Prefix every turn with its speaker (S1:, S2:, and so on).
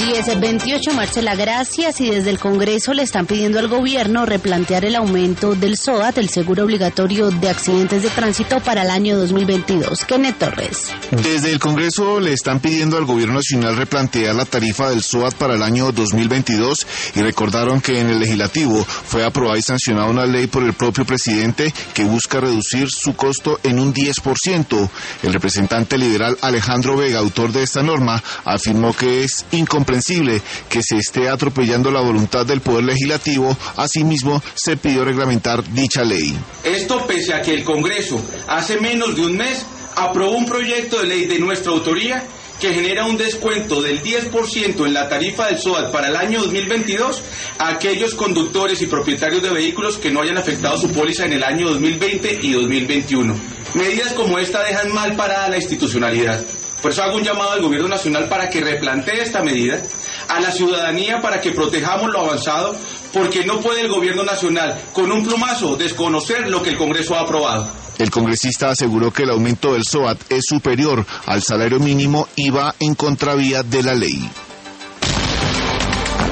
S1: 10:28, Marcela, gracias. Y desde el Congreso le están pidiendo al gobierno replantear el aumento del SOAT, el seguro obligatorio de accidentes de tránsito, para el año 2022. Kenneth Torres.
S2: Desde el Congreso le están pidiendo al gobierno nacional replantear la tarifa del SOAT para el año 2022 y recordaron que en el legislativo fue aprobada y sancionada una ley por el propio presidente que busca reducir su costo en un 10%. El representante liberal Alejandro Vega, autor de esta norma, afirmó que es incomprensible que se esté atropellando la voluntad del Poder Legislativo. Asimismo, se pidió reglamentar dicha ley.
S3: Esto pese a que el Congreso hace menos de un mes aprobó un proyecto de ley de nuestra autoría que genera un descuento del 10% en la tarifa del SOAT para el año 2022 a aquellos conductores y propietarios de vehículos que no hayan afectado su póliza en el año 2020 y 2021. Medidas como esta dejan mal parada la institucionalidad. Por eso hago un llamado al gobierno nacional para que replantee esta medida, a la ciudadanía para que protejamos lo avanzado, porque no puede el gobierno nacional con un plumazo desconocer lo que el Congreso ha aprobado.
S2: El congresista aseguró que el aumento del SOAT es superior al salario mínimo y va en contravía de la ley.